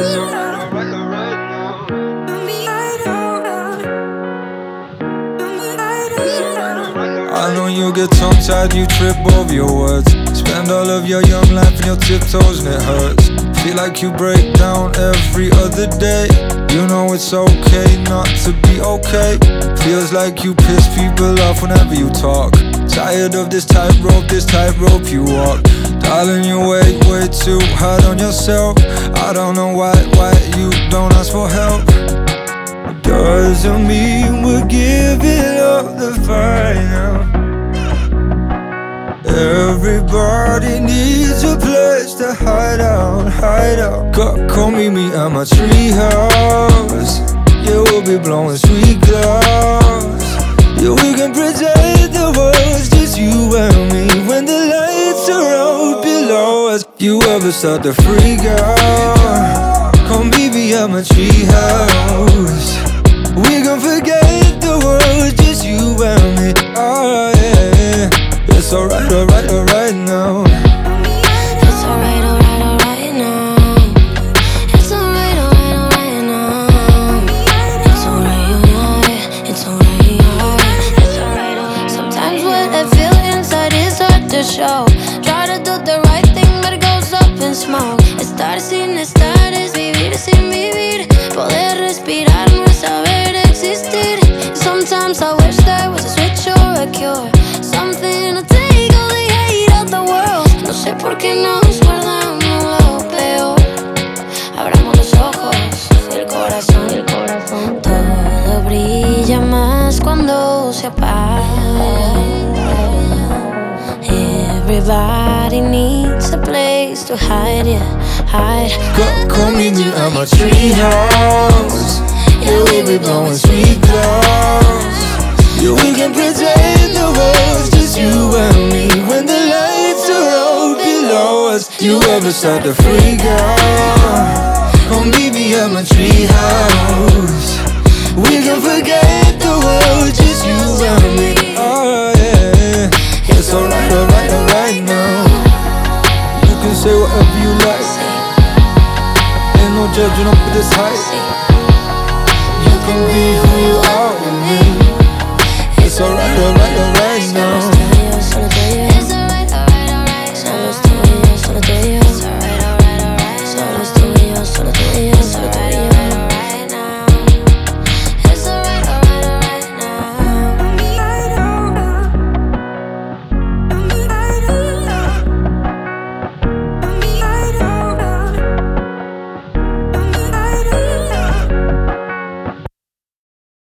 I know you get tongue-tied, you trip over your words. Spend all of your young life on your tiptoes and it hurts. Feel like you break down every other day. You know it's okay not to be okay. Feels like you piss people off whenever you talk. Tired of this tightrope you walk. Darling, you way too hard on yourself. I don't know why you don't ask for help. Doesn't mean we're giving up the fight now. Everybody needs a place to hide out. Come meet me at my treehouse. Yeah, we'll be blowing sweet clouds. Yeah, we can pretend the world's just you and me. When the lights are out below us, you ever start to freak out? Come meet me at my treehouse. We gon' forget the world, just you and me. Oh yeah, it's alright now. It's alright now. It's alright now. It's alright, it's alright. Sometimes what I feel inside is hard to show. Try to do the right thing, but it goes up in smoke. Estar sin estar es vivir sin vivir. Poder respirar no es saber existir. Sometimes I wish there was a switch or a cure, something to take all the hate out the world. No sé por qué nos guardamos lo peor. Abramos los ojos y el corazón. Todo brilla más cuando se apaga. Everybody needs a place to hide, yeah, hide. Come meet me at my treehouse. Yeah, we'll be blowing sweet clouds. Yeah, we can pretend the world's just you and me. When the lights are out below us, you ever start to freak out? Come meet me at my treehouse. We can forget the world, just you and me.